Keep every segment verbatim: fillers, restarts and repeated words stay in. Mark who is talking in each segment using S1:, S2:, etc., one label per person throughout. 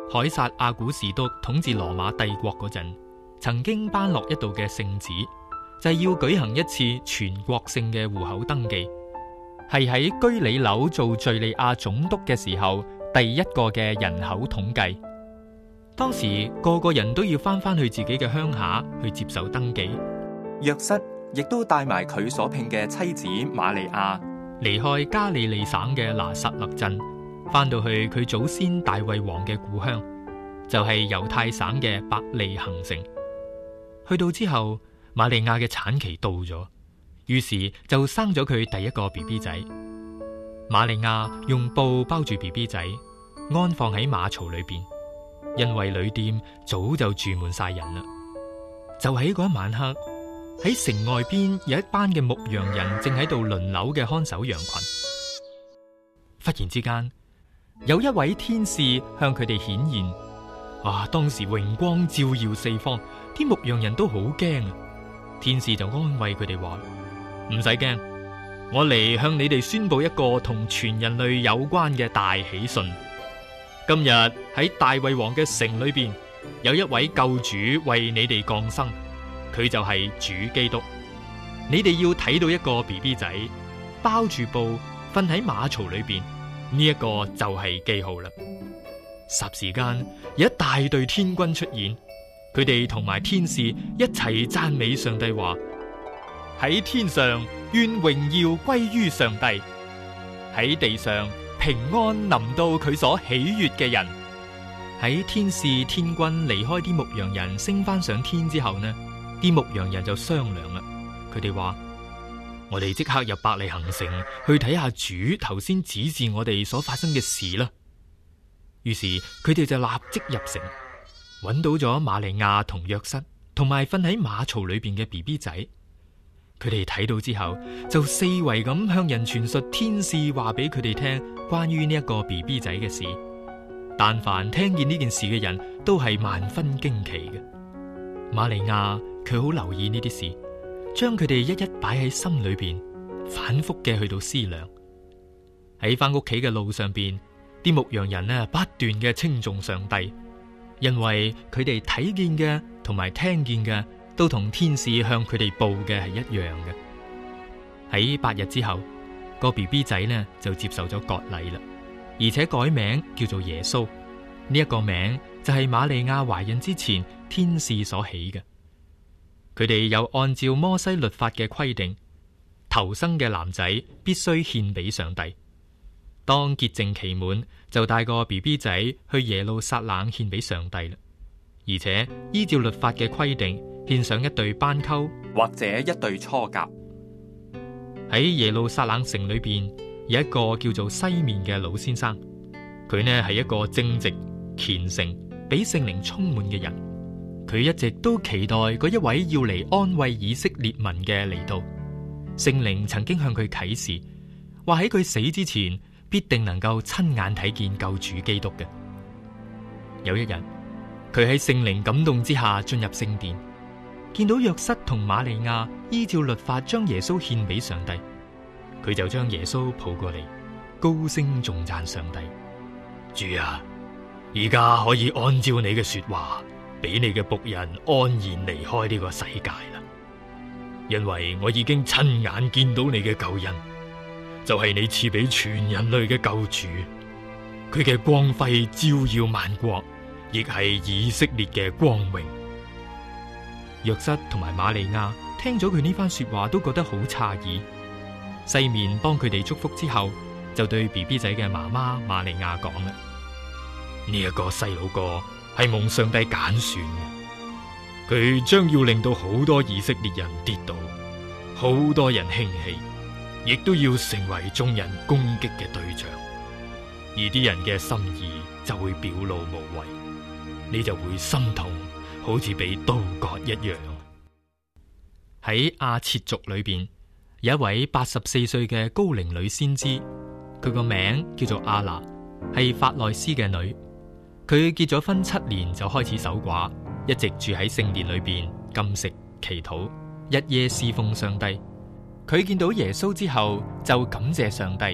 S1: 凱撒阿古士督統治羅馬帝國嗰陣，曾經頒落一道嘅聖旨，就係要舉行一次全國性嘅戶口登記，係喺居里紐做敘利亞總督嘅時候第一個嘅人口統計。當時個個人都要翻返去自己嘅鄉下去接受登記。
S2: 約瑟亦都帶埋佢所聘嘅妻子瑪利亞，
S1: 離開加利利省嘅拿撒勒鎮，翻到去佢祖先大衛王嘅故鄉，就係猶太省嘅伯利恆城。去到之後，瑪利亞嘅產期到咗，於是就生咗佢第一個 B B 仔。瑪利亞用布包住 B B 仔，安放喺馬槽裏邊，因為旅店早就住滿晒人啦。就喺嗰一晚黑，喺城外邊有一班嘅牧羊人正喺度輪流嘅看守羊群。忽然之間，有一位天使向佢哋顯現。啊！當時榮光照耀四方，啲牧羊人都好驚啊！天使就安慰佢哋話：唔使驚，我嚟向你哋宣布一個同全人類有關嘅大喜訊。今日喺大衛王嘅城裏邊，有一位救主為你哋降生，佢就係主基督。你哋要睇到一個 B B 仔包住布瞓喺馬槽裏邊，呢一個就係記號啦。霎時間有一大隊天軍出現，佢哋同埋天使一齊讚美上帝，話喺天上願榮耀歸於上帝，喺地上平安臨到佢所喜悅嘅人。喺天使天軍離開啲牧羊人升翻上天之後呢，啲牧羊人就商量啦，佢哋話：我哋即刻入伯利恆城去睇下主頭先指示我哋所發生嘅事啦。於是佢哋就立即入城，揾到咗瑪利亞同約瑟，同埋瞓喺馬槽裏邊嘅 B B 仔。佢哋睇到之後，就四圍咁向人傳述天使話俾佢哋聽關於呢一個 B B 仔嘅事。但凡聽見呢件事嘅人都係萬分驚奇嘅。瑪利亞佢好留意呢啲事，將佢哋一一擺喺心裏邊，反覆嘅去到思量。喺翻屋企嘅路上邊，啲牧羊人呢不斷嘅稱頌上帝，因為佢哋睇見嘅同埋聽見嘅都同天使向佢哋報嘅係一樣嘅。喺八日之後，個 B B 仔呢就接受咗割禮啦，而且改名叫做耶穌。呢一個名就係瑪利亞懷孕之前天使所起嘅。佢哋又按照摩西律法嘅規定，頭生嘅男仔必須獻俾上帝。當潔淨期滿，就帶個 B B 仔去耶路撒冷獻俾上帝啦。而且依照律法嘅規定，獻上一對斑鳩
S2: 或者一對雛鴿。
S1: 喺耶路撒冷城裏邊有一個叫做西面嘅老先生，佢呢係一個正直、虔誠、俾聖靈充滿嘅人。佢一直都期待嗰一位要嚟安慰以色列民嘅嚟到。聖靈曾經向佢啟示，話喺佢死之前，必定能夠親眼睇見救主基督嘅。有一日，佢喺聖靈感動之下進入聖殿，見到約瑟同瑪利亞依照律法將耶穌獻俾上帝，佢就將耶穌抱過嚟，高聲頌讚上帝：主啊，而家可以按照你嘅說話，俾你嘅僕人安然離開呢個世界啦，因為我已經親眼見到你嘅救恩。就係你賜俾全人類嘅救主，佢嘅光輝照耀萬國，亦係以色列嘅光榮。約瑟同埋瑪利亞聽咗佢呢番說話，都覺得好詫異。西面幫佢哋祝福之後，就對 B B 仔嘅媽媽瑪利亞講啦：呢一個細佬哥係蒙上帝揀選嘅，佢將要令到好多以色列人跌倒，好多人興起，亦都要成為眾人攻擊嘅對象，而啲人嘅心意就會表露無遺，你就會心痛，好似被刀割一樣。喺亞設族裏邊，有一位八十四歲嘅高齡女先知，佢個名叫做亞拿，係法內斯嘅女。佢結咗婚七年就開始守寡，一直住喺聖殿裏邊禁食祈禱，日夜侍奉上帝。佢見到耶穌之後就感謝上帝，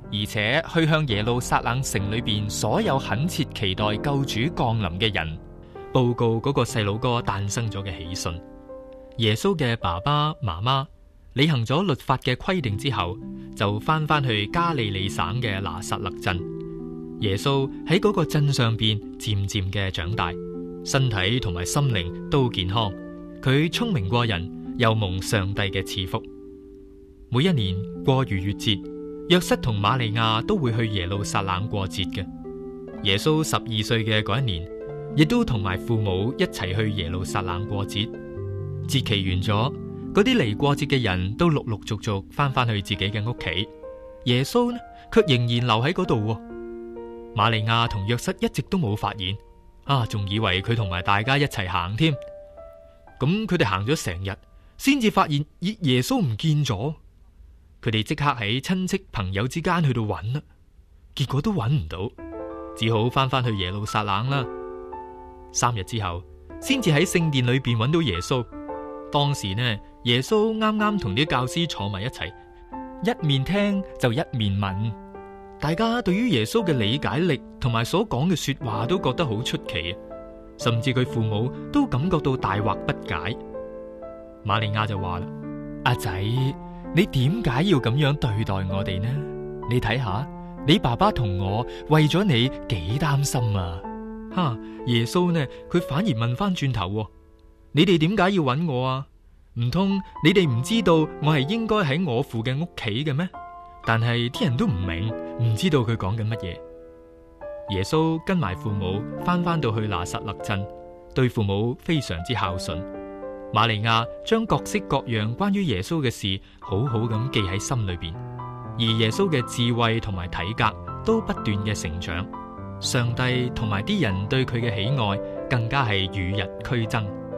S1: 而且去向耶路撒冷城裏邊所有懇切期待救主降臨嘅人報告嗰個細佬哥誕生咗嘅喜訊。耶穌嘅爸爸媽媽履行咗律法嘅規定之後，就翻返去加利利省嘅拿撒勒鎮。耶穌喺嗰個鎮上邊漸漸嘅長大，身體同埋心靈都健康。佢聰明過人，又蒙上帝嘅賜福。每一年過逾越節，約瑟同瑪利亞都會去耶路撒冷過節嘅。耶穌十二歲嘅嗰一年，亦都同埋父母一齊去耶路撒冷過節。節期完咗，嗰啲嚟過節嘅人都陸陸續續翻返去自己嘅屋企，耶穌呢，卻仍然留喺嗰度。瑪利亞同約瑟一直都冇發現，啊，仲以為佢同埋大家一齊行添。咁佢哋行咗成日，先至發現耶耶穌唔見咗。佢哋即刻喺親戚朋友之間去到揾啦，結果都揾唔到，只好翻返去耶路撒冷啦。三日之後，先至喺聖殿裏邊揾到耶穌。當時呢，耶穌啱啱同啲教師坐埋一齊，一面聽就一面問。大家對於耶穌嘅理解力同埋所講嘅說話都覺得好出奇，甚至佢父母都感覺到大惑不解。瑪利亞就話啦：阿仔，你點解要咁樣對待我哋呢？你睇下，你爸爸同我為咗你幾擔心啊！哈，耶穌呢，佢反而問翻轉頭：你哋點解要揾我啊？唔通你哋唔知道我係應該喺我父嘅屋企嘅咩？但係啲人都唔明，唔知道佢講緊乜嘢。耶穌跟埋父母翻返到去拿撒勒鎮，對父母非常之孝順。瑪利亞將各式各樣關於耶穌嘅事好好咁記喺心裏邊，而耶穌嘅智慧同埋體格都不斷嘅成長。上帝同埋啲人對佢嘅喜愛更加係與日俱增。